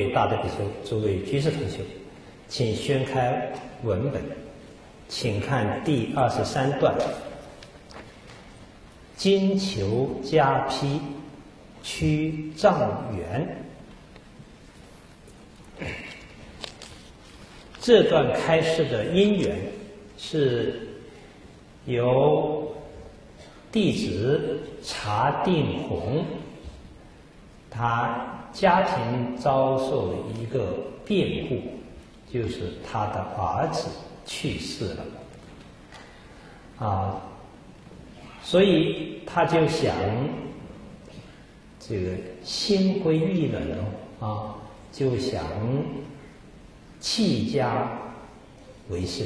位大德比丘、诸位居士同修，请宣开文本，请看第23段。今求加披，趋障缘。这段开示的因缘是由弟子查定弘，他家庭遭受一个变故，就是他的儿子去世了，所以他就想这个心灰意冷就想弃家为生，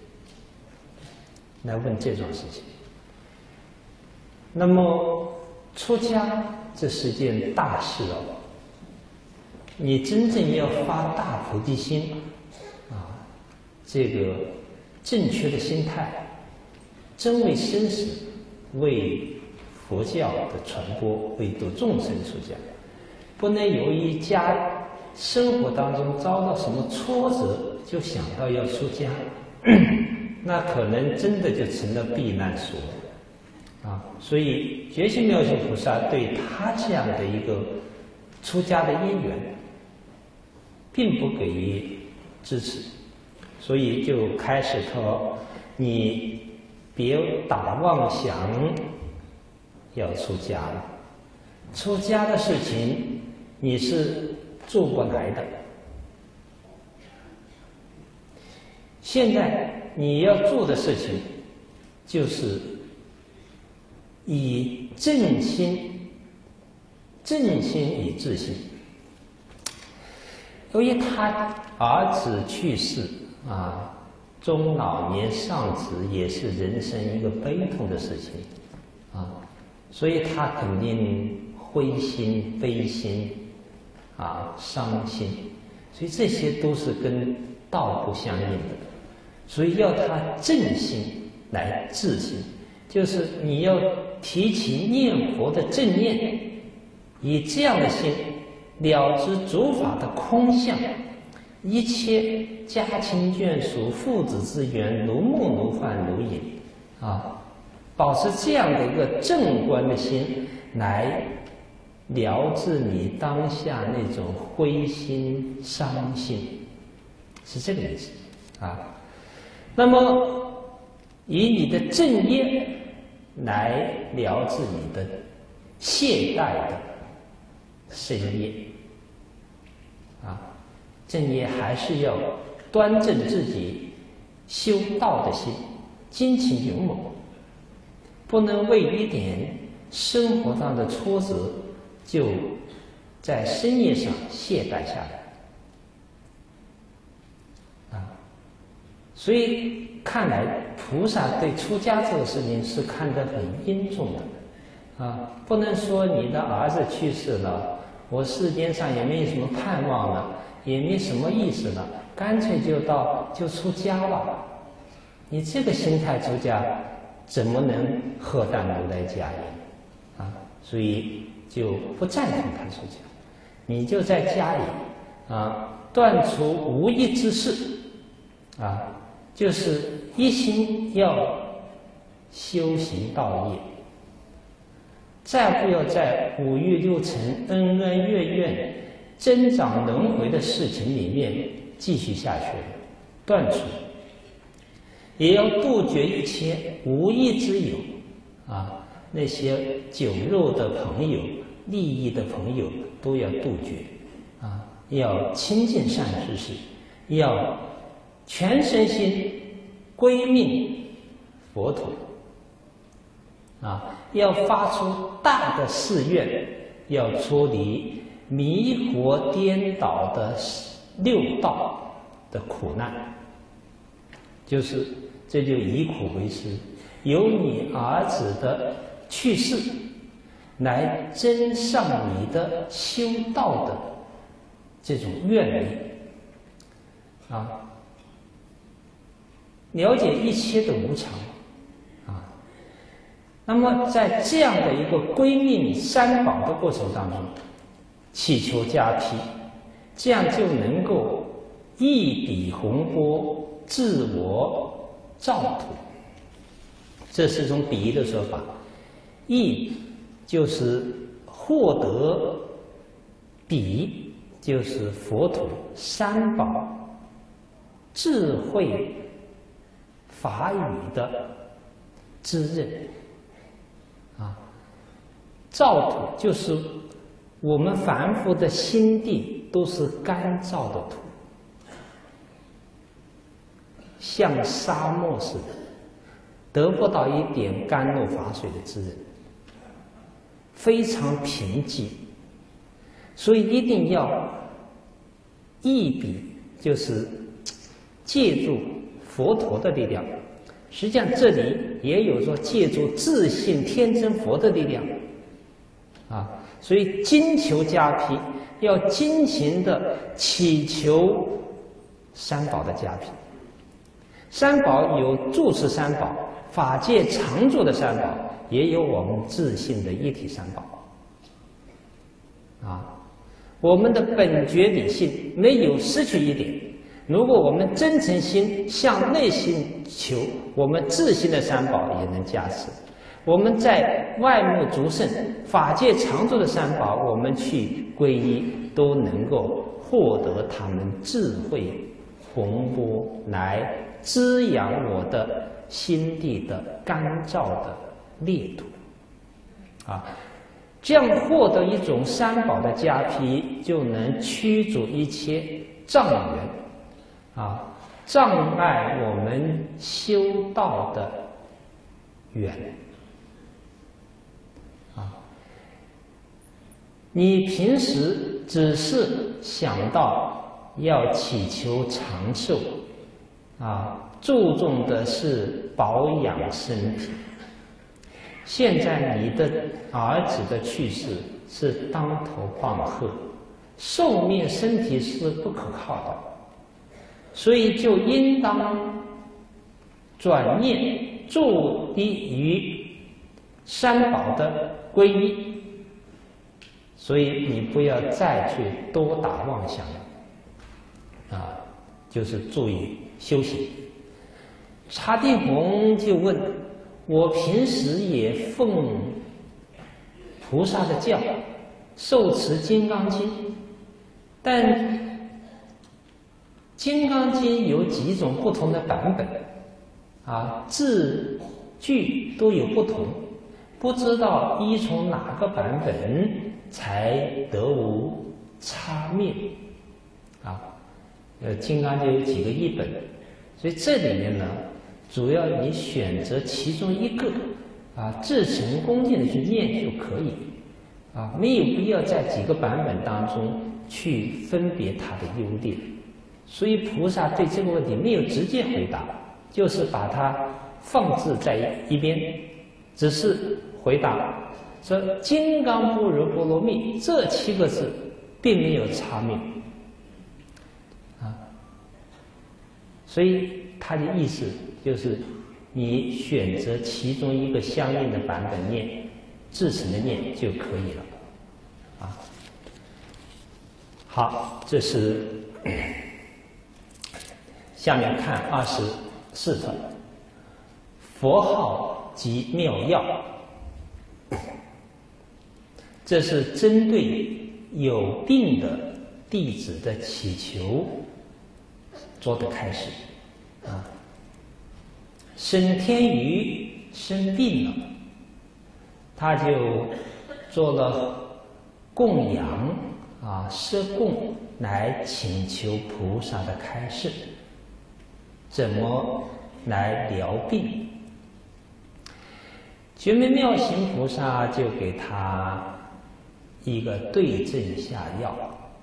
来问这种事情。那么出家这是件大事你真正要发大菩提心这个正确的心态，真为生死，为佛教的传播，为度众生出家，不能由于生活当中遭到什么挫折，就想到要出家，那可能真的就成了避难所所以觉心妙性菩萨对他这样的一个出家的因缘，并不给予支持，所以就开始说：你别打妄想要出家了，出家的事情你是做不来的。现在你要做的事情，就是以正心以治心。由于他儿子去世中老年丧子，也是人生一个悲痛的事情所以他肯定灰心、悲心伤心，所以这些都是跟道不相应的。所以要他正心来治心，就是你要提起念佛的正念，以这样的心了知诸法的空相，一切家亲眷属、父子之缘，如梦如幻如影保持这样的一个正观的心来疗治你当下那种灰心伤心，是这个意思那么以你的正业来疗治你的懈怠的身业正业还是要端正自己修道的心，精勤勇猛，不能为一点生活上的挫折就在身业上懈怠下来所以看来菩萨对出家这个事情是看得很殷重的不能说你的儿子去世了，我世间上也没有什么盼望了，也没什么意思了，干脆就出家了。你这个心态出家，怎么能荷担如来家业所以就不赞同他出家。你就在家里断除无益之事就是一心要修行道业，再不要在五欲六尘、恩恩怨怨、增长轮回的事情里面继续下去，断除，也要杜绝一切无益之友那些酒肉的朋友、利益的朋友都要杜绝要亲近善知识，要全身心归命佛土要发出大的誓愿，要脱离迷惑颠倒的六道的苦难，这就以苦为师，由你儿子的去世来增上你的修道的这种愿力了解一切的无常那么在这样的一个归命三宝的过程当中，祈求加披， 这样就能够一笔洪波，自我造土。这是一种比喻的说法。义就是获得比，就是佛土、三宝、智慧、法语的滋润啊。造土就是我们凡夫的心地都是干燥的土，像沙漠似的，得不到一点甘露法水的滋润，非常贫瘠。所以一定要一笔，就是借助佛陀的力量。实际上这里也有说借助自信天真佛的力量啊。所以精求加庇，要精勤的祈求三宝的加庇。三宝有住持三宝，法界常住的三宝，也有我们自信的一体三宝啊。我们的本觉理性没有失去一点。如果我们真诚心向内心求，我们自信的三宝也能加持。我们在外目足胜、法界常住的三宝，我们去皈依，都能够获得他们智慧洪波，来滋养我的心地的干燥的裂土啊。这样获得一种三宝的加庇，就能驱逐一切障缘啊，障碍我们修道的缘啊。你平时只是想到要祈求长寿啊，注重的是保养身体。现在你的儿子的去世是当头棒喝，寿命身体是不可靠的，所以就应当转念注意于三宝的皈依。所以你不要再去多打妄想了啊，就是注意修行。查定弘就问，我平时也奉菩萨的教，受持《金刚经》，但《金刚经》有几种不同的版本，啊，字句都有不同，不知道依从哪个版本才得无差谬啊。《金刚经》有几个译本，所以这里面呢，主要你选择其中一个啊，至诚恭敬的去念就可以啊，没有必要在几个版本当中去分别它的优劣。所以菩萨对这个问题没有直接回答，就是把它放置在一边，只是回答说“金刚般若波罗蜜”这7个字并没有差谬啊。所以它的意思就是你选择其中一个相应的版本念，至诚的念就可以了啊。好，这是下面看24条，佛号及妙药。这是针对有病的弟子的祈求做的开始啊。沈天瑜生病了，他就做了供养啊，设供来请求菩萨的开示，怎么来疗病。觉明妙行菩萨就给他一个对症下药，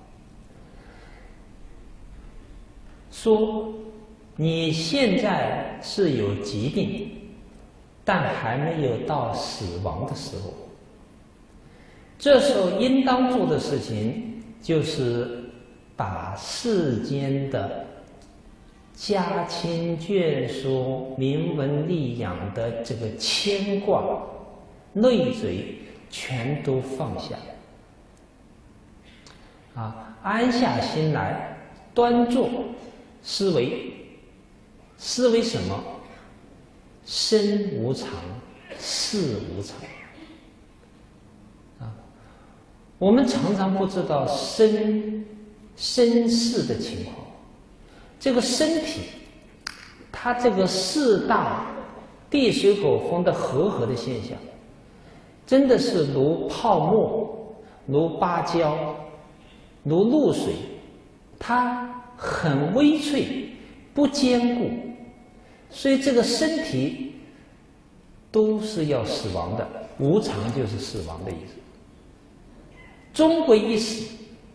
说你现在是有疾病，但还没有到死亡的时候。这时候应当做的事情，就是把世间的家亲眷属、名闻利养的这个牵挂、累赘，全都放下。 安下心来，端坐思维。思维什么？身无常，事无常。我们常常不知道身世的情况。这个身体，它这个四大地水火风的和合的现象，真的是如泡沫，如芭蕉，如露水，它很微脆，不坚固，所以这个身体都是要死亡的。无常就是死亡的意思，终归一死。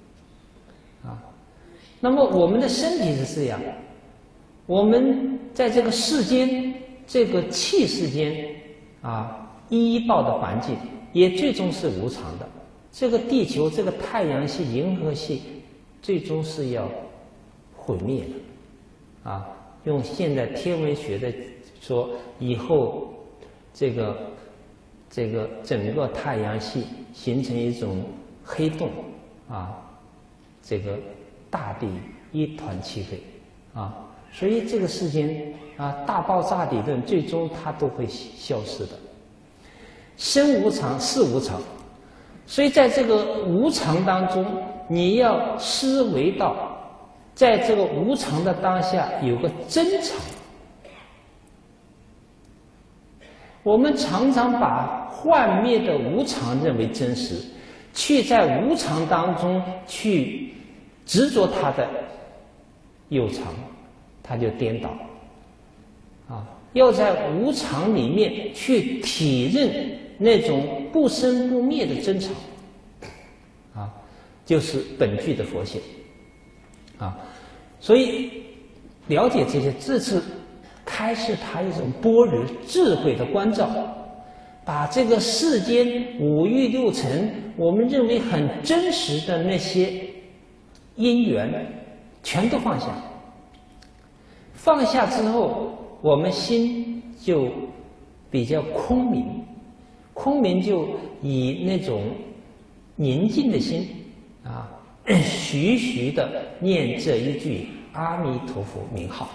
那么我们的身体是这样，我们在这个世间，这个气世间依报的环境，也最终是无常的。这个地球，这个太阳系、银河系，最终是要毁灭的。用现在天文学的说，以后这个整个太阳系形成一种黑洞这个大地一团漆黑所以这个世间大爆炸理论最终它都会消失的。身无常，事无常，所以在这个无常当中，你要思维到，在这个无常的当下有个真常。我们常常把幻灭的无常认为真实，去在无常当中去执着它的有常，它就颠倒要在无常里面去体认那种不生不灭的真常就是本具的佛性所以了解这些，这次开示他一种般若智慧的关照，把这个世间五欲六尘我们认为很真实的那些因缘全都放下。放下之后，我们心就比较空明，空明就以那种宁静的心徐徐的念这一句阿弥陀佛名号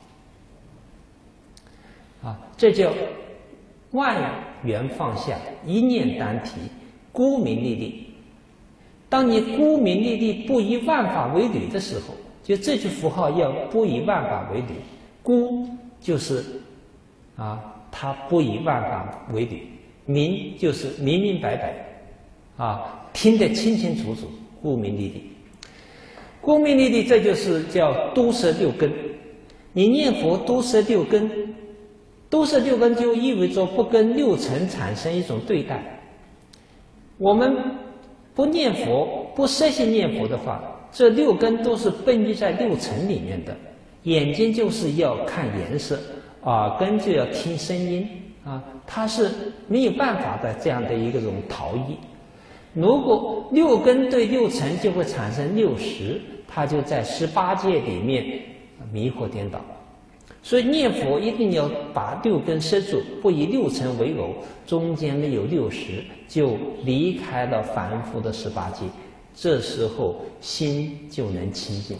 这叫万缘放下，一念单提，孤名利利。当你孤名利利，不以万法为履的时候，就这句符号要不以万法为履。孤就是他不以万法为履，明就是明明白白听得清清楚楚，孤名利利。孤名利利，这就是叫都摄六根。你念佛都摄六根，都摄六根就意味着不跟六尘产生一种对待。我们不念佛，不摄心念佛的话，这六根都是奔于在六尘里面的。眼睛就是要看颜色，耳根就要听声音它是没有办法的这样的一种逃逸。如果六根对六尘就会产生六识，它就在18界里面迷惑颠倒。所以念佛一定要把六根摄住，不以六尘为偶，中间没有六识，就离开了凡夫的18界，这时候心就能清净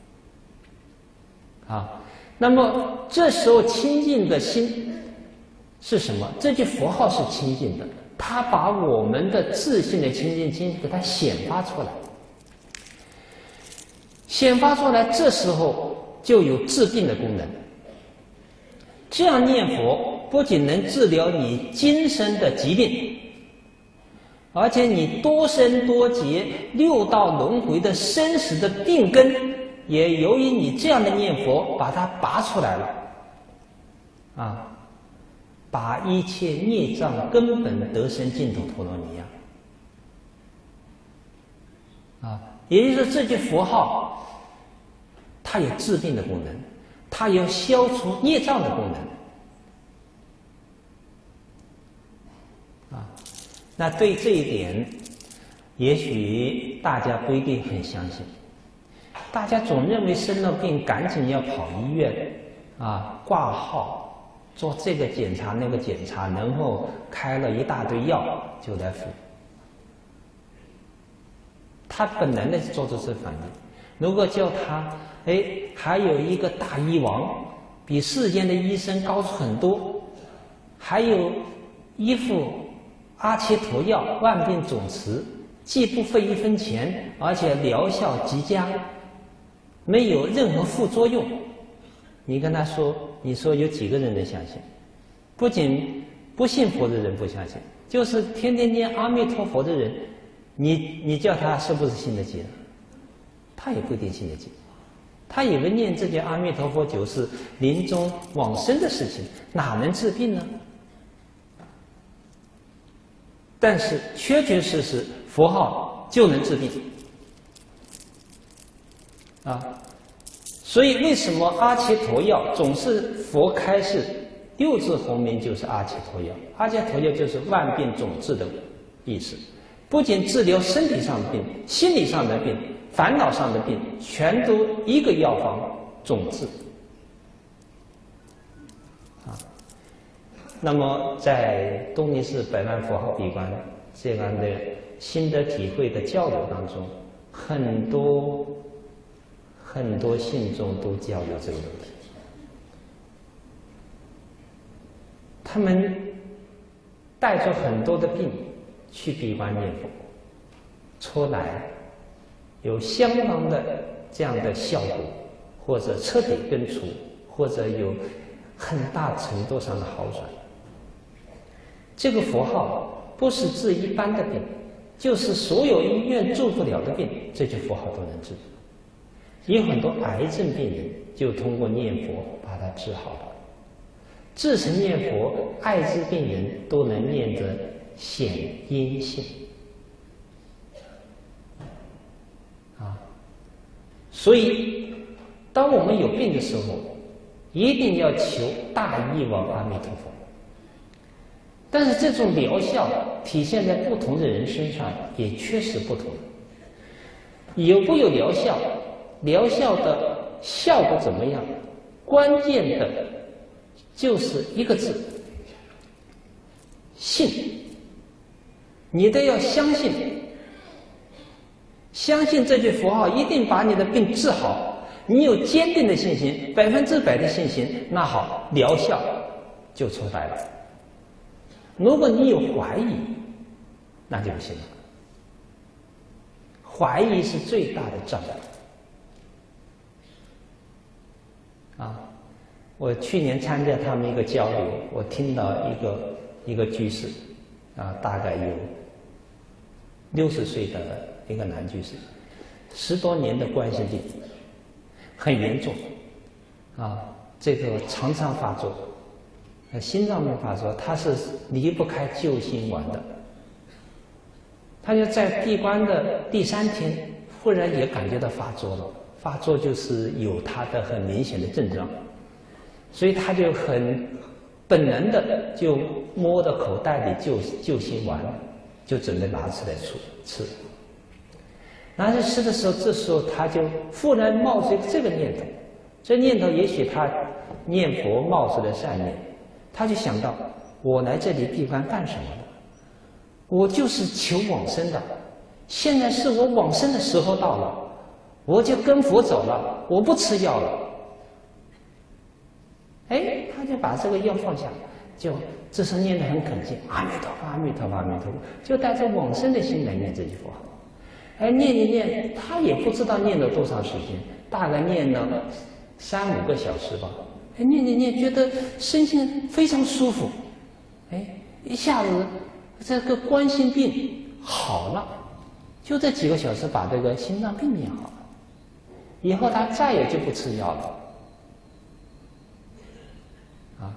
那么这时候清净的心是什么？这句佛号是清净的，它把我们的自信的清净心给它显发出来，显发出来，这时候就有治病的功能。这样念佛不仅能治疗你今生的疾病，而且你多生多劫六道轮回的生死的病根，也由于你这样的念佛把它拔出来了把一切孽障根本得生净土陀罗尼也就是说这句佛号它有治病的功能，它有消除孽障的功能那对这一点也许大家不一定很相信，大家总认为生了病赶紧要跑医院挂号做这个检查那个检查，然后开了一大堆药就来服。 他本能的做出这反应。如果叫他，还有一个大医王，比世间的医生高出很多，还有一副阿伽陀药，万病总持，既不费一分钱，而且疗效极佳，没有任何副作用。你跟他说，你说有几个人能相信？不仅不信佛的人不相信，就是天天念阿弥陀佛的人，你叫他是不是信得起呢？他也不一定信得起。他以为念这句阿弥陀佛就是临终往生的事情，哪能治病呢？但是确确实实佛号就能治病啊！所以为什么阿伽陀药总是佛开示6字洪名就是阿伽陀药？阿伽陀药就是万病总治的意思，不仅治疗身体上的病、心理上的病、烦恼上的病，全都一个药方总治啊。那么在东尼寺百万佛号闭关这样的心得体会的交流当中，很多信众都交流这个问题。他们带着很多的病去闭关念佛，出来有相当的这样的效果，或者彻底根除，或者有很大程度上的好转。这个佛号不是治一般的病，就是所有医院治不了的病，这句佛号都能治。有很多癌症病人就通过念佛把它治好了。自成念佛，艾滋病人都能念得显阴性啊。所以当我们有病的时候，一定要求大医王阿弥陀佛。但是这种疗效体现在不同的人身上也确实不同。有不有疗效，疗效的效果怎么样，关键的就是一个字：信。你都要相信，相信这句佛号一定把你的病治好。你有坚定的信心，100%的信心，那好，疗效就出来了。如果你有怀疑，那就不行了。怀疑是最大的障碍啊！我去年参加他们一个交流，我听到一个居士啊，大概有60岁的一个男居士，10多年的冠心病，很严重啊，这个常常发作。心脏病发作，他是离不开救心丸的。他就在闭关的第3天，忽然也感觉到发作了。发作就是有他的很明显的症状，所以他就很本能的就摸到口袋里救心丸，就准备拿出来吃。拿去吃的时候，这时候他就忽然冒出这个念头，这念头也许他念佛冒出的善念。他就想到，我来这里闭关干什么的？我就是求往生的。现在是我往生的时候到了，我就跟佛走了，我不吃药了。他就把这个药放下，就这时候念得很恳切，阿弥陀佛，阿弥陀佛，阿弥陀佛，就带着往生的心来念这句佛号。念，他也不知道念了多长时间，大概念了3、5个小时吧。念，觉得身心非常舒服，一下子这个冠心病好了，就这几个小时把这个心脏病念好了，以后他再也就不吃药了，啊，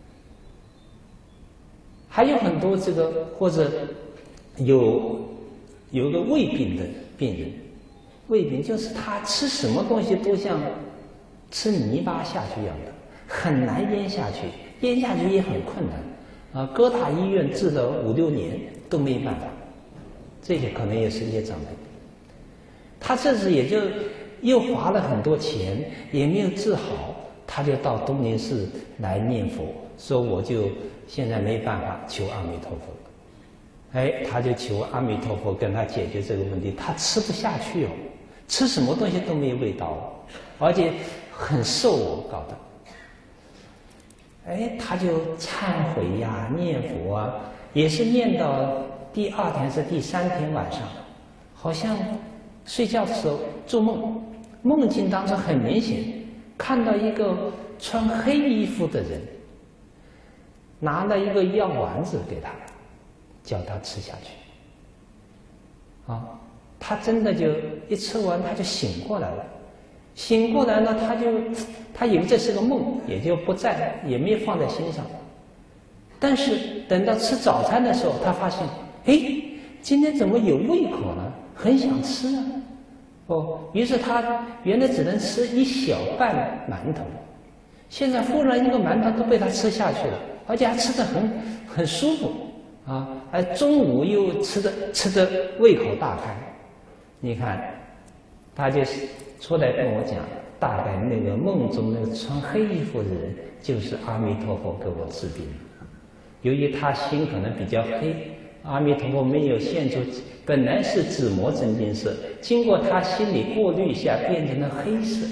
还有很多这个或者有一个胃病的病人，胃病就是他吃什么东西都像吃泥巴下去一样的。很难咽下去，咽下去也很困难，各大医院治了5、6年都没办法，这些可能也是业障的。他这次也就又花了很多钱，也没有治好，他就到东林寺来念佛，说我就现在没办法求阿弥陀佛。 哎，他就求阿弥陀佛跟他解决这个问题。他吃不下去哦，吃什么东西都没有味道哦，而且很瘦哦，搞得。哎，他就忏悔呀，念佛啊，也是念到第2天是第3天晚上，好像睡觉的时候做梦，梦境当中很明显看到一个穿黑衣服的人，拿了一个药丸子给他，叫他吃下去。啊，他真的就一吃完，他就醒过来了。醒过来了，他以为这是个梦，也就不在，也没有放在心上。但是等到吃早餐的时候，他发现，哎，今天怎么有胃口了？很想吃啊。哦，于是他原来只能吃一小半馒头，现在忽然一个馒头都被他吃下去了，而且还吃得很舒服啊！而中午又吃得胃口大开。你看，他就是出来跟我讲，大概那个梦中那个穿黑衣服的人就是阿弥陀佛给我治病。由于他心可能比较黑，阿弥陀佛没有现出，本来是紫磨真金色，经过他心里过滤一下，变成了黑色。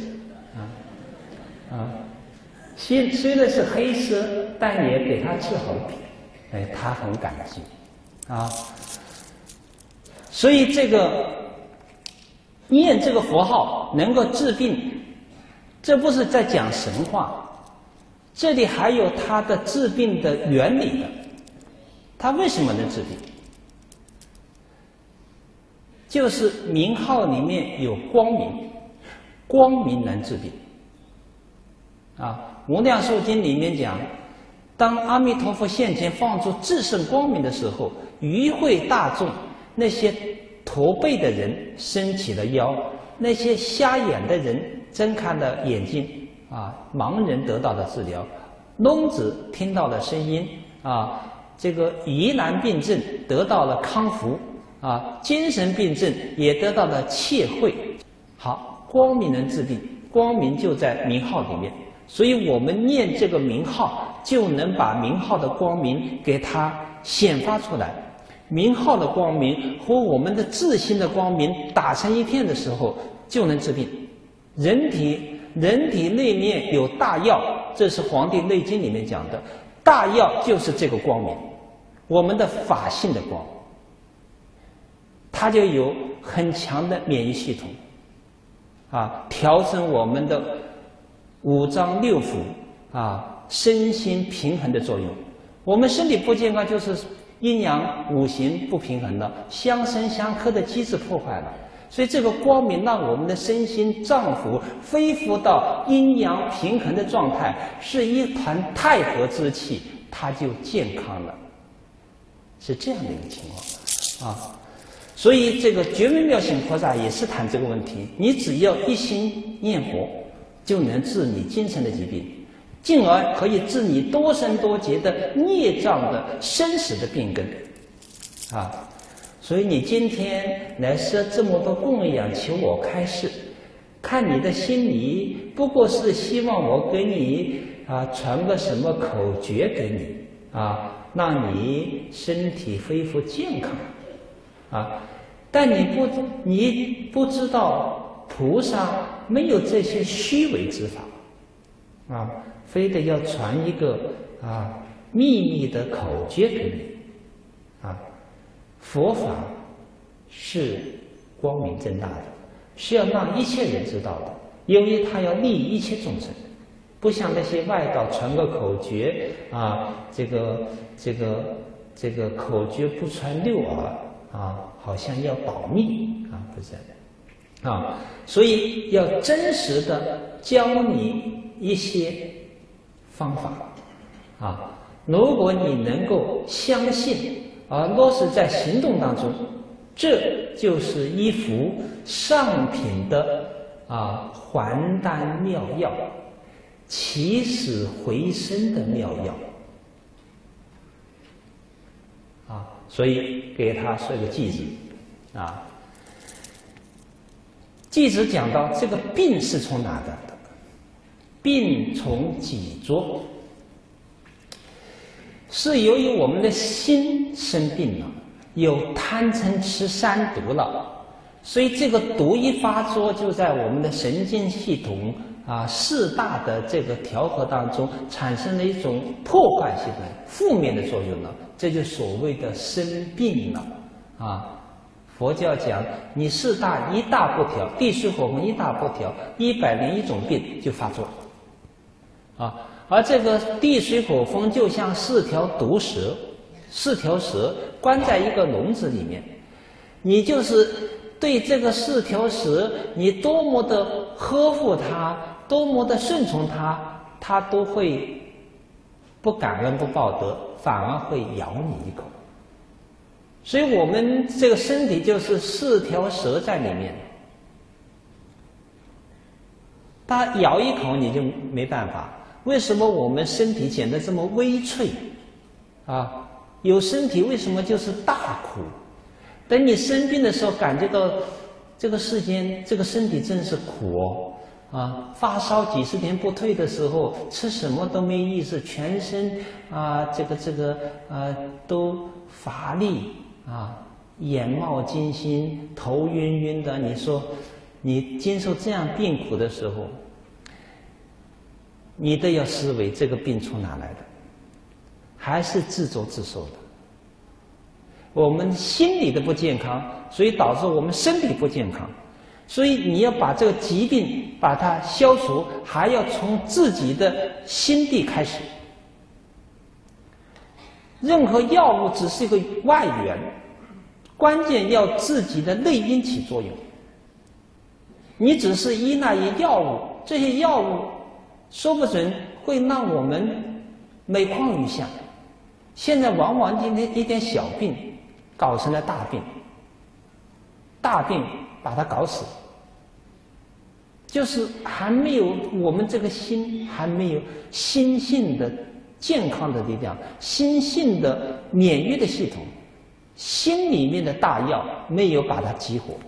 虽然是黑色，但也给他治好了病。哎，他很感激啊。所以这个念这个佛号能够治病，这不是在讲神话。这里还有它的治病的原理的，它为什么能治病？就是名号里面有光明，光明能治病。《无量寿经》里面讲，当阿弥陀佛现前放出至圣光明的时候，与会大众，那些驼背的人伸起了腰，那些瞎眼的人睁开了眼睛。盲人得到了治疗，聋子听到了声音，这个疑难病症得到了康复，精神病症也得到了切会。好，光明能治病，光明就在名号里面，所以我们念这个名号，就能把名号的光明给它显发出来。名号的光明和我们的自心的光明打成一片的时候，就能治病。人体内面有大药，这是《黄帝内经》里面讲的，大药就是这个光明，我们的法性的光，它就有很强的免疫系统，调整我们的五脏六腑，身心平衡的作用。我们身体不健康，就是阴阳五行不平衡了，相生相克的机制破坏了。所以这个光明让我们的身心脏腑恢复到阴阳平衡的状态，是一团太和之气，它就健康了，是这样的一个情况所以这个觉微妙行菩萨也是谈这个问题，你只要一心念佛，就能治你精神的疾病，进而可以治你多生多劫的孽障的生死的病根所以你今天来设这么多供养，求我开示，看你的心里不过是希望我给你传个什么口诀给你让你身体恢复健康但你不知道菩萨没有这些虚伪之法非得要传一个秘密的口诀给你佛法是光明正大的，是要让一切人知道的，由于他要利益一切众生，不像那些外道传个口诀这个口诀不传六耳好像要保密不是所以要真实的教你一些方法如果你能够相信落实在行动当中，这就是一幅上品的还丹妙药，起死回生的妙药所以给他设个偈子偈子讲到这个病是从哪来的？病从己作，是由于我们的心生病了， 有贪嗔痴三毒了。所以这个毒一发作，就在我们的神经系统4大的这个调和当中，产生了一种破坏性的负面的作用了，这就所谓的生病了佛教讲，你4大一大不调，地水火风一大不调，101种病就发作而这个地水火风就像4条毒蛇，4条蛇关在一个笼子里面，你就是对这个4条蛇，你多么的呵护它，多么的顺从它，它都会不感恩不报德，反而会咬你一口。所以我们这个身体就是4条蛇在里面，它咬一口你就没办法。为什么我们身体显得这么微脆有身体为什么就是大苦？等你生病的时候，感觉到这个世间，这个身体真是苦发烧几十天不退的时候，吃什么都没意思，全身都乏力眼冒金星，头晕晕的。你说你经受这样病苦的时候，你都要思维这个病从哪来的，还是自作自受的。我们心理的不健康，所以导致我们身体不健康。所以你要把这个疾病把它消除，还要从自己的心地开始。任何药物只是一个外援，关键要自己的内因起作用。你只是依赖于药物，这些药物说不准会让我们每况愈下。现在往往今天一点小病搞成了大病，大病把它搞死，就是还没有我们这个心还没有心性的健康的力量，心性的免疫的系统，心里面的大药没有把它激活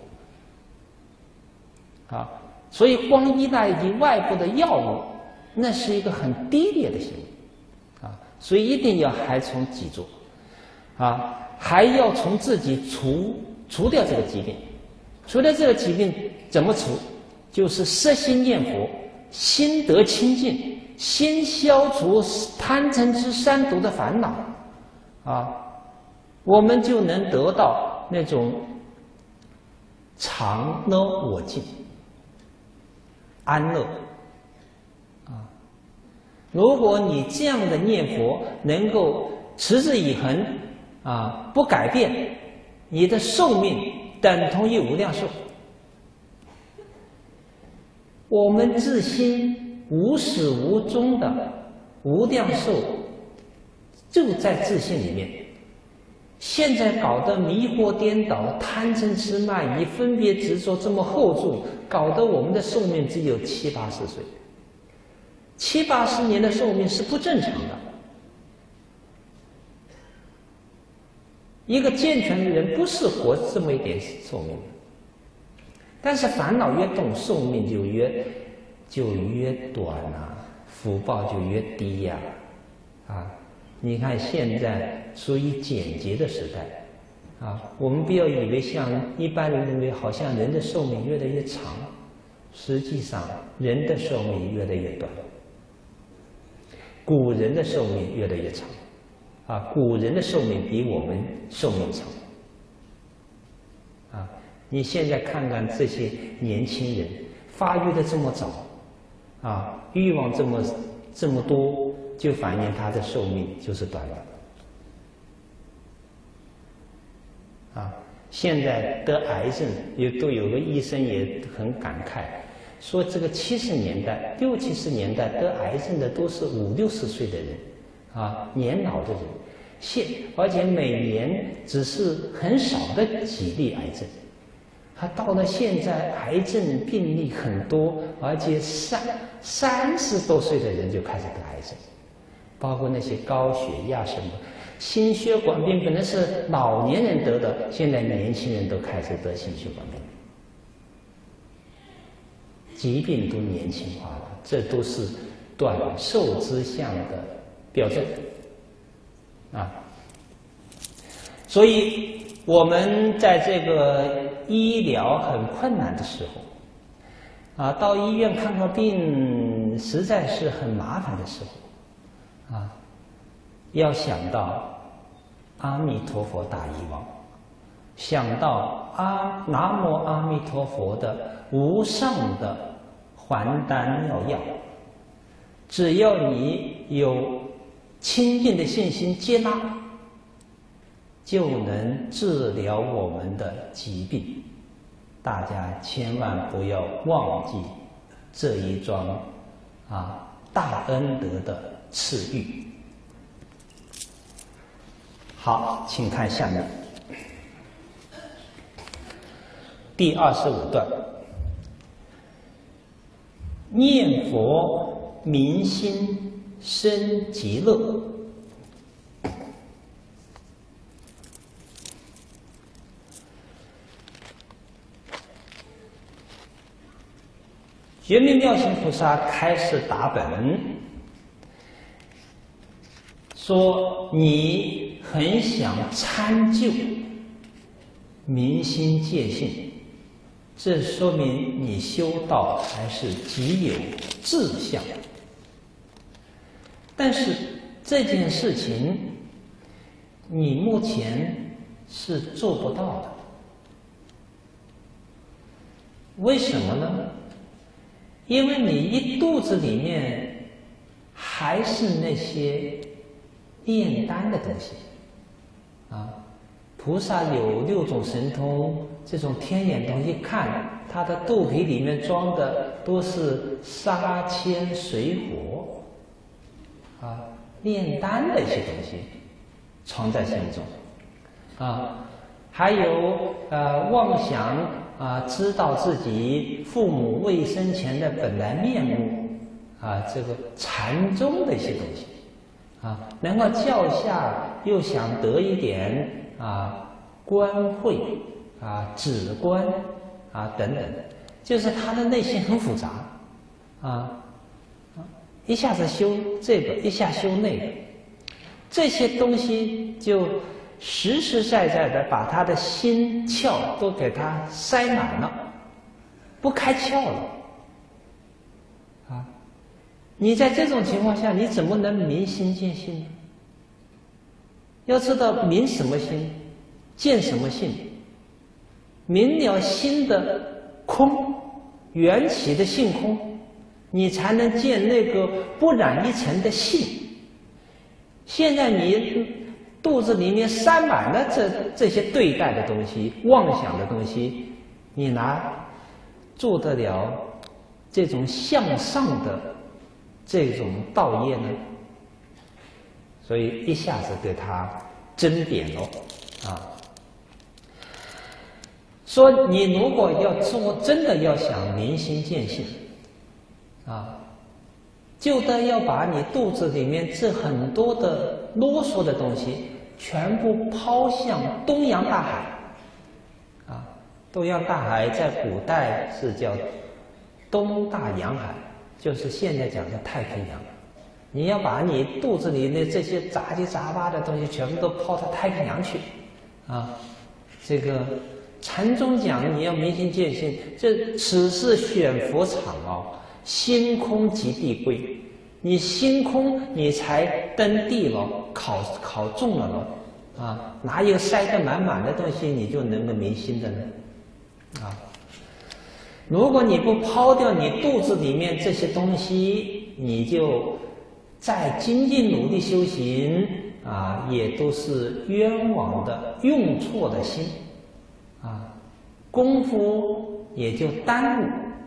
所以光依赖于外部的药物，那是一个很低劣的行为所以一定要还从己做还要从自己除掉这个疾病。除掉这个疾病怎么除？就是摄心念佛，心得清净，先消除贪嗔痴三毒的烦恼我们就能得到那种常乐我净，安乐如果你这样的念佛能够持之以恒不改变，你的寿命等同于无量寿。我们自心无始无终的无量寿就在自信里面。现在搞得迷惑颠倒，贪嗔痴慢疑分别执着这么厚重，搞得我们的寿命只有70、80岁。70、80年的寿命是不正常的。一个健全的人不是活这么一点寿命，但是烦恼越重，寿命就越短福报就越低你看现在属于简洁的时代我们不要以为像一般人认为好像人的寿命越来越长，实际上人的寿命越来越短。古人的寿命越来越长古人的寿命比我们寿命长你现在看看这些年轻人发育的这么早欲望这么多，就反映他的寿命就是短的现在得癌症都有个医生也很感慨，说这个70年代、60、70年代得癌症的都是50、60岁的人年老的人，而且每年只是很少的几例癌症。他到了现在，癌症病例很多，而且30多岁的人就开始得癌症，包括那些高血压什么，心血管病本来是老年人得的，现在年轻人都开始得心血管病，疾病都年轻化了，这都是短寿之相的表征所以我们在这个医疗很困难的时候，到医院看看病实在是很麻烦的时候，要想到阿弥陀佛大医王，想到南无阿弥陀佛的无上的还丹妙药，只要你有清净的信心接纳，就能治疗我们的疾病。大家千万不要忘记这一桩大恩德的赐予。好，请看下面第25段：念佛明心生极乐。觉明妙行菩萨开始打本，说你很想参究明心见性，这说明你修道还是极有志向。但是这件事情你目前是做不到的，为什么呢？因为你一肚子里面还是那些炼丹的东西菩萨有6种神通，这种天眼通一看，他的肚皮里面装的都是沙铅水火炼丹的一些东西藏在心中还有妄想知道自己父母未生前的本来面目这个禅宗的一些东西能够教下又想得一点官会止观等等，就是他的内心很复杂一下子修这个，一下修那个，这些东西就实实在在的把他的心窍都给他塞满了，不开窍了你在这种情况下，你怎么能明心见性呢？要知道明什么心，见什么性。明了心的空，缘起的性空，你才能见那个不染一尘的性。现在你肚子里面塞满了这些对待的东西、妄想的东西，你哪做得了这种向上的这种道业呢？所以一下子给他争辩了说你如果要做，真的要想明心见性就得要把你肚子里面这很多的啰嗦的东西全部抛向东洋大海东洋大海在古代是叫东大洋海，就是现在讲的太平洋。你要把你肚子里的这些杂七杂八的东西全部都抛到太平洋去这个禅宗讲你要明心见性，此是选佛场心空即地归。你心空，你才登地了，考中了哪有塞得满满的东西你就能够明心的呢如果你不抛掉你肚子里面这些东西，你就再精进努力修行也都是冤枉的，用错的心功夫也就耽误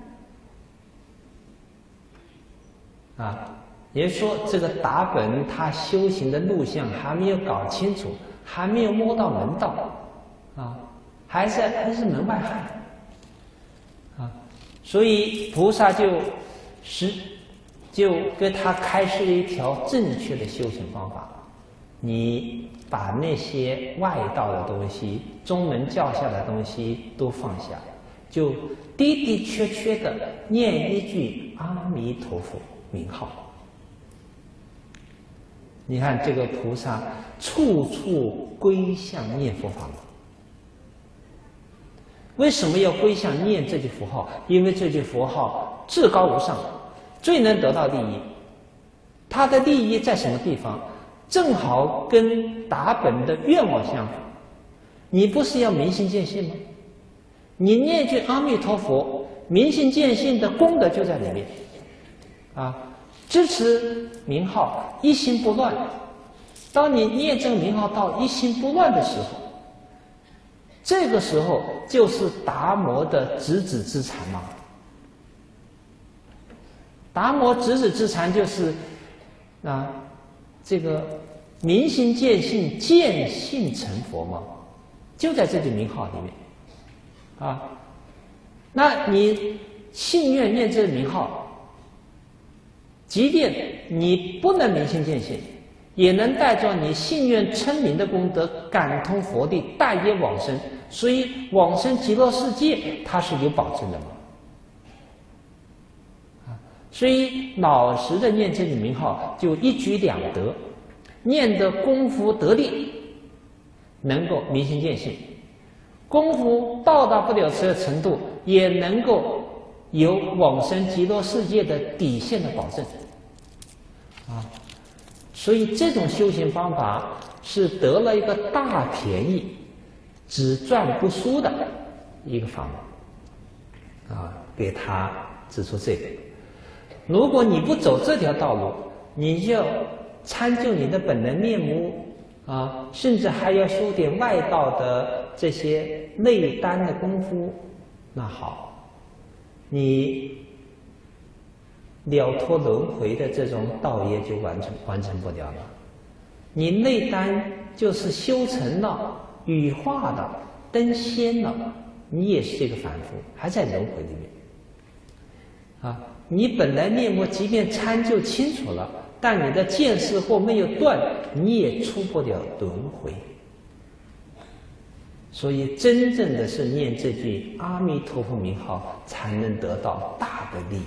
也就是说这个打本他修行的路向还没有搞清楚，还没有摸到门道还是门外汉所以菩萨就给他开示了一条正确的修行方法。你把那些外道的东西、宗门教下的东西都放下，就的的确确的念一句阿弥陀佛名号。你看这个菩萨处处归向念佛法门为什么要归向念这句符号？因为这句符号至高无上，最能得到利益。它的利益在什么地方？正好跟达本的愿望相符。你不是要明心见性吗？你念句阿弥陀佛，明心见性的功德就在里面啊！支持名号，一心不乱。当你念这个名号到一心不乱的时候，这个时候就是达摩的直指之禅嘛。达摩直指之禅就是这个明心见性，见性成佛嘛，就在这句名号里面啊。那你信愿念这个名号，即便你不能明心见性，也能带着你信愿称名的功德，感通佛力，大业往生。所以往生极乐世界，它是有保证的嘛。所以老实的念这个名号，就一举两得，念的功夫得力，能够明心见性；功夫到达不了这个程度，也能够有往生极乐世界的底线的保证。所以这种修行方法是得了一个大便宜，只赚不输的一个法门给他指出这个。如果你不走这条道路，你就参就你的本能面目甚至还要修点外道的这些内丹的功夫，那好，你了脱轮回的这种道业就完成不了了。你内丹就是修成了、羽化了、登仙了，你也是这个凡夫，还在轮回里面你本来面目即便参就清楚了，但你的见识或没有断，你也出不了轮回。所以真正的是念这句阿弥陀佛名号，才能得到大的利益。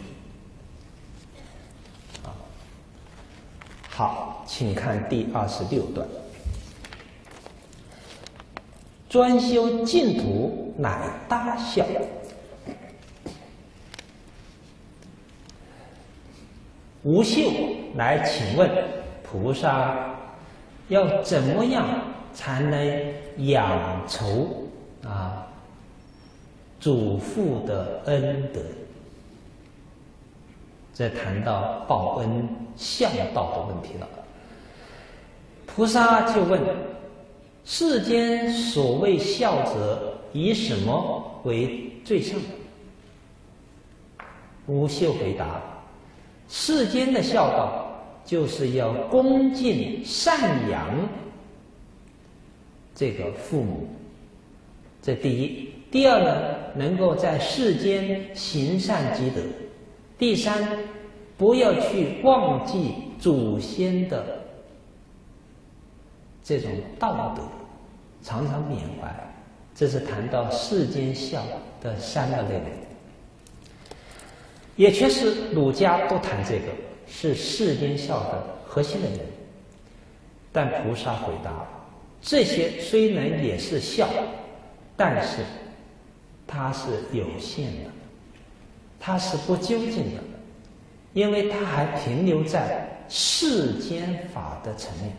好，请看第26段。专修净土，乃大笑。无秀来请问菩萨，要怎么样才能养酬祖父的恩德？这谈到报恩孝道的问题了。菩萨就问：世间所谓孝者，以什么为最上？无秀回答：世间的孝道，就是要恭敬赡养这个父母，这第一。第二呢，能够在世间行善积德。第三，不要去忘记祖先的这种道德，常常缅怀。这是谈到世间孝的3个内容。也确实儒家都谈这个，是世间孝的核心的内容。但菩萨回答，这些虽然也是孝，但是它是有限的，它是不究竟的，因为它还停留在世间法的层面。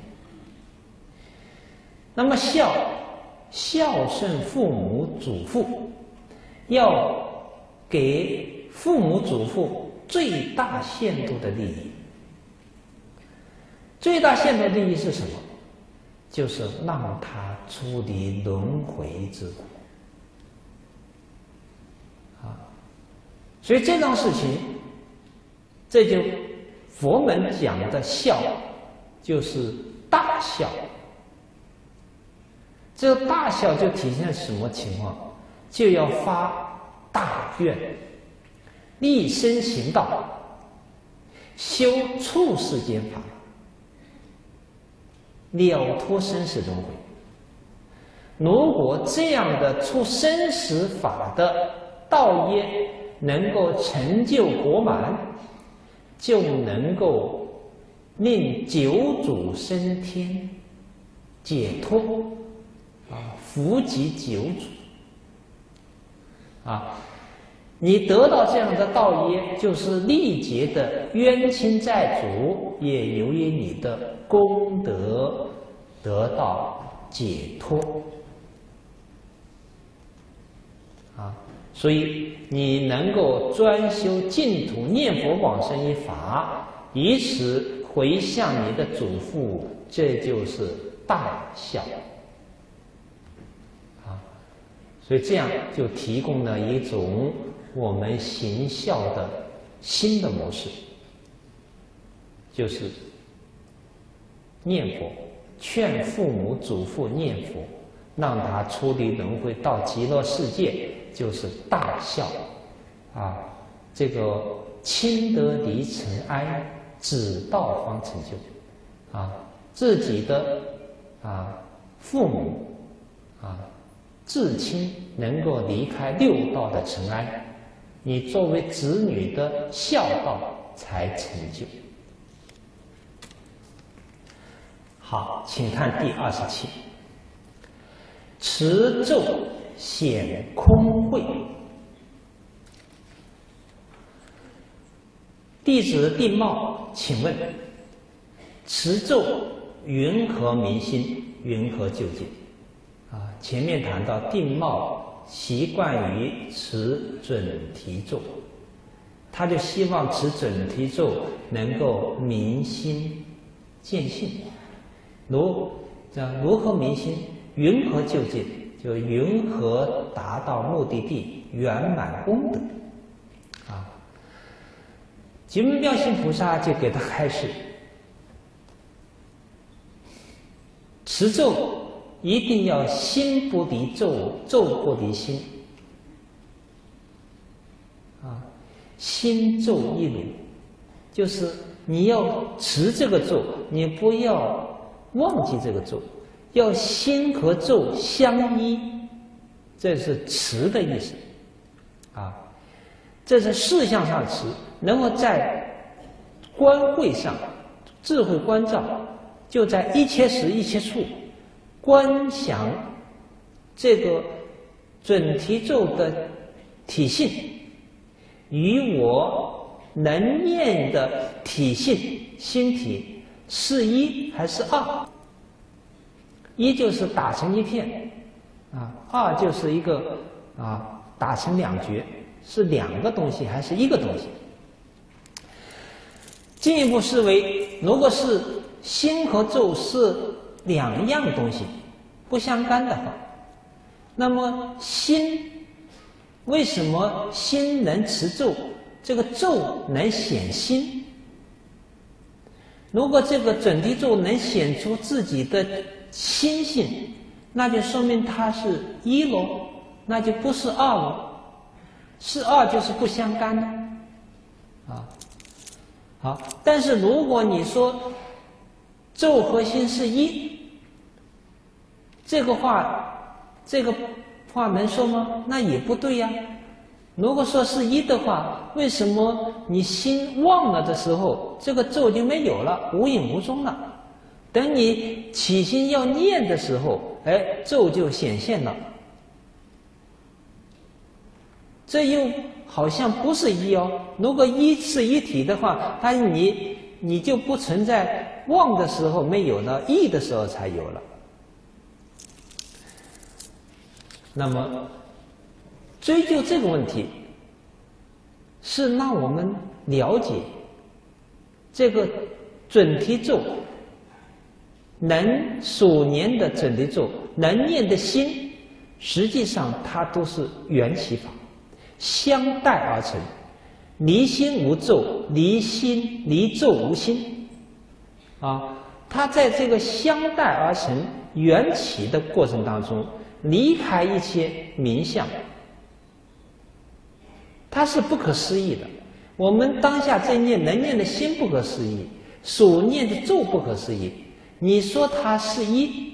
那么孝顺父母祖父，要给父母祖父最大限度的利益。最大限度的利益是什么？就是让他出离轮回之苦。所以这桩事情，这就佛门讲的孝，就是大孝。这个大孝就体现什么情况？就要发大愿，立身行道，修处世间法，了脱生死轮回。如果这样的出生死法的道业能够成就果满，就能够令九祖升天，解脱福及九祖。 啊。你得到这样的道业，就是历劫的冤亲债主，也由于你的功德得到解脱啊。所以你能够专修净土念佛往生一法，以此回向你的祖父，这就是大孝啊。所以这样就提供了一种我们行孝的新的模式，就是念佛，劝父母祖父念佛，让他出离轮回到极乐世界，就是大孝啊。这个亲得离尘埃，只道方成就啊。自己的父母至亲能够离开六道的尘埃，你作为子女的孝道才成就。好，请看第27。持咒显空慧。弟子定茂，请问持咒云何明心，云何究竟？前面谈到定茂习惯于持准提咒，他就希望持准提咒能够明心见性。如何明心？云何究竟？就云何达到目的地，圆满功德啊。极门妙心菩萨就给他开示，持咒一定要心不离咒，咒不离心啊。心咒一如，就是你要持这个咒，你不要忘记这个咒，要心和咒相依，这是持的意思啊。这是事项上持，能够在观慧上智慧观照，就在一切时一切处观想这个准提咒的体性与我能念的体性心体是一还是二？一就是打成一片二就是一个打成两绝，是两个东西还是一个东西？进一步思维，如果是心和咒是两样东西，不相干的话，那么心为什么心能持咒，这个咒能显心？如果这个准提咒能显出自己的心性，那就说明它是一喽，那就不是二喽。是二就是不相干的好，但是如果你说咒和心是一，这个话能说吗？那也不对呀。如果说是一的话，为什么你心忘了的时候，这个咒就没有了，无影无踪了？等你起心要念的时候，咒就显现了。这又好像不是一哦。如果一是一体的话，你就不存在忘的时候没有了，意的时候才有了。那么追究这个问题，是让我们了解这个准提咒能所念的准提咒能念的心，实际上它都是缘起法，相待而成，离心无咒，离咒无心它在这个相待而成缘起的过程当中，离开一切名相，它是不可思议的。我们当下在念能念的心不可思议，所念的咒不可思议。你说它是一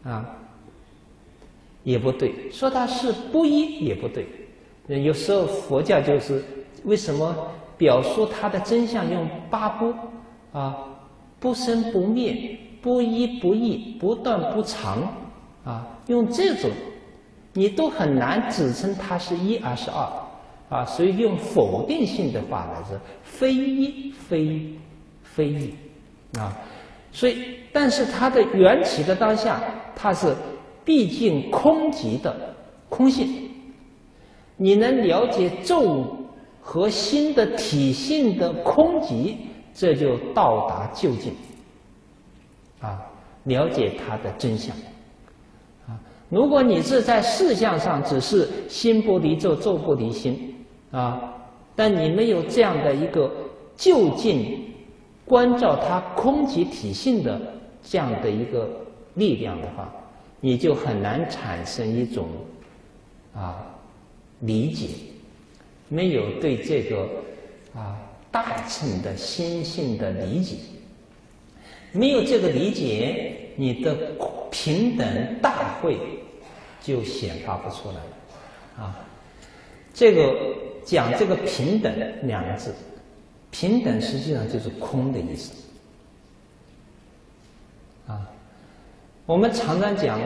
也不对，说它是不一也不对。有时候佛教就是为什么表述它的真相用八不不生不灭，不一不异，不断不长用这种你都很难指称它是一而是二啊，所以用否定性的话来说，非一非一啊，所以但是它的缘起的当下，它是毕竟空寂的空性。你能了解咒和心的体性的空寂，这就到达究竟啊，了解它的真相啊。如果你是在事相上只是心不离咒，咒不离心啊，但你没有这样的一个究竟关照它空寂体性的这样的一个力量的话，你就很难产生一种理解，没有对这个大乘的心性的理解，没有这个理解，你的平等大慧就显发不出来了啊。这个讲这个平等两个字，平等实际上就是空的意思啊。我们常常讲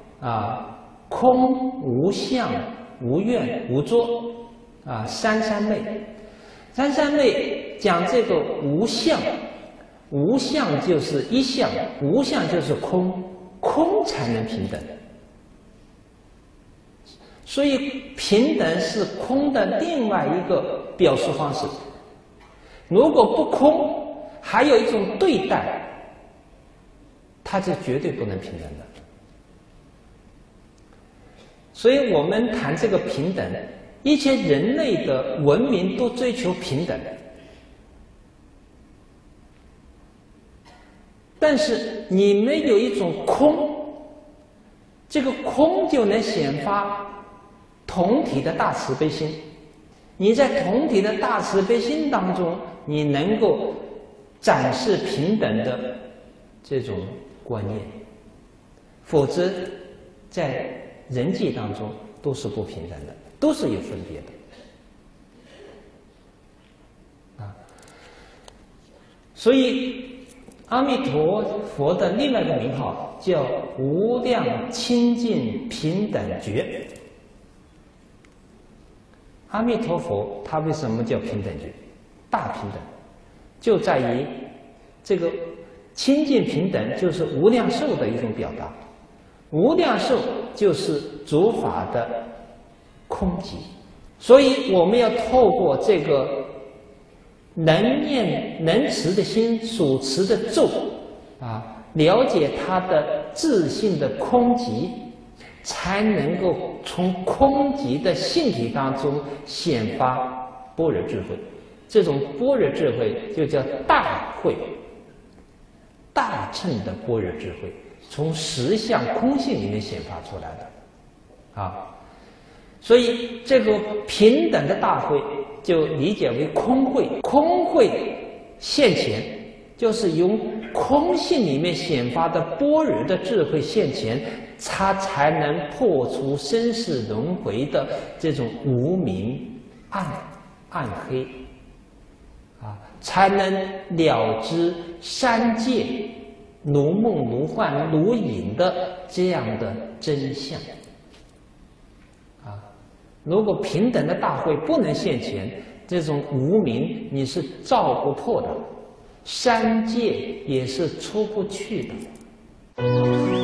空无相无愿无作三三昧。三三昧讲这个无相，无相就是一相，无相就是空，空才能平等。所以平等是空的另外一个表述方式。如果不空，还有一种对待，它是绝对不能平等的。所以我们谈这个平等，一切人类的文明都追求平等，但是你没有一种空，这个空就能显发同体的大慈悲心。你在同体的大慈悲心当中，你能够展示平等的这种观念，否则在人际当中都是不平等的，都是有分别的所以阿弥陀佛的另外一个名号叫无量清净平等觉。阿弥陀佛他为什么叫平等觉？大平等就在于这个清净平等，就是无量寿的一种表达。无量寿就是诸法的空寂，所以我们要透过这个能念能持的心所持的咒了解它的自性的空寂，才能够从空寂的性体当中显发般若智慧。这种般若智慧就叫大慧，大乘的般若智慧，从实相空性里面显发出来的所以这个平等的大慧就理解为空慧。空慧现前，就是由空性里面显发的般若的智慧现前，它才能破除生死轮回的这种无明暗黑才能了知三界如梦如幻如影的这样的真相如果平等的大慧不能现前，这种无明你是照不破的，三界也是出不去的。